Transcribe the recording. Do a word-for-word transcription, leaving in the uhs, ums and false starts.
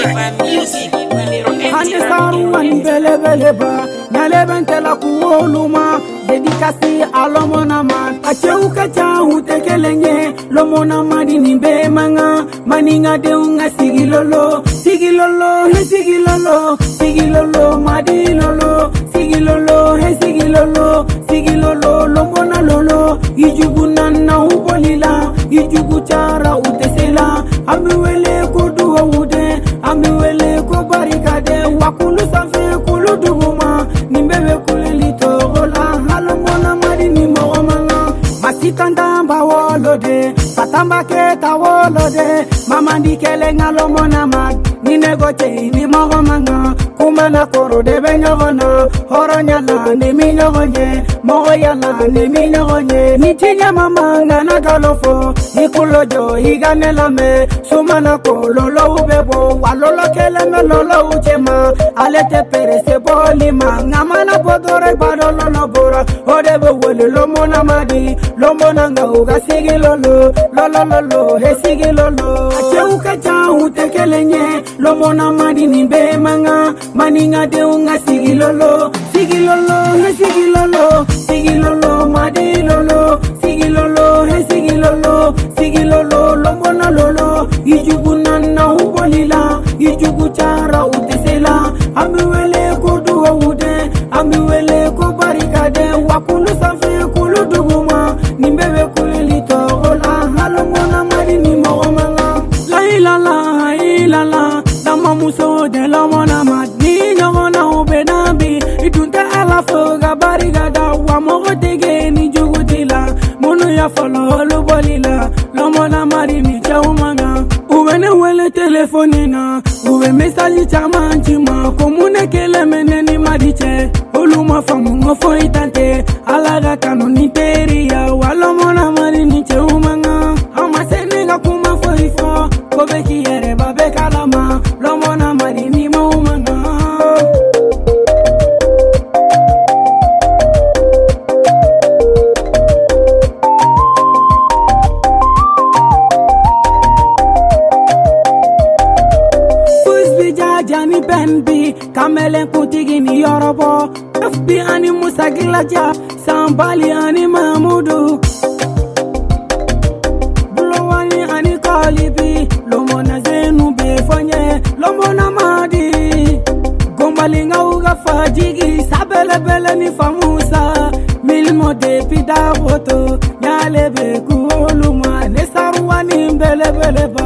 Hande saru wani bele bele ba Nyale bentela kuoluma Dedikasi alomona man Ache ukacha utekelenye Lomona madi nimbe manga Maninga deunga sigilolo Sigilolo he sigilolo Sigilolo madi lolo Sigilolo he sigilolo Sigilolo lomona lolo Ijugu nana ubolila Ijugu chara utesela Amiwele kuduwa ude Amiwele kubarikade Wakulu safe kulu duguma Nimbebe kulilito gola Halomona madi ni mawamanga Masitanda wolode Fatamba keta wolode Mamandi kele ngalomona mad Nine goche ni mawamanga Kumana koro de benyogona Horonyala ni minyogonye Mogoyala ni minyogonye Nitinya mamanga na galofo Nikulojo higanelame Sumana kololo ubebo Walolo keleme lolo uchema Alete perese bolima Ngamana podore badolo bora Odebo wole lomona madi Lomona nga uga sigi lolo Lolo lolo he sigi lolo Ache ukacha utekelenye Lomona madi nimbe manga Maninga deunga sigi lolo Sigi lolo he sigi lolo Sigi lolo madi lolo Sigi lolo he sigi lolo Sigi lolo lomona lolo Ijugu nana ubolila Ijugu chara utesela Amiwele kuduwa ude Amiwele kubarikade Wakulu safe kulu duguma Nimbebe kulilito gola Halomona madi ni mawamanga La ilala ilala Dama muso de lomona madi Nyogona ubedabi Itunte ala foga barigada Wamogo tege ni jugutila Munu ya folo lubolila Lomona madi ni chaumanga Uwene wele telefonina Uwe mesaji chama nchima Komune kele meneni madiche Uluma famu ngofo itante Alaga kanuni teria Walomona madi ni chaumanga Ama senega kuma foifo Kobeki yere babe kalama Lomona madi ni maumanga Jani benbi kamelen kutigi ni yorobo F B ani Musa Gilaja Sambali ani Mahmudu Blowani ani Kalibi Lomona zenu befonye Lomona madi Gombalinga uga fajigi Sabele bele ni famusa Milmo de pida woto Nyale be kuoluma Nesaruani mbele bele ba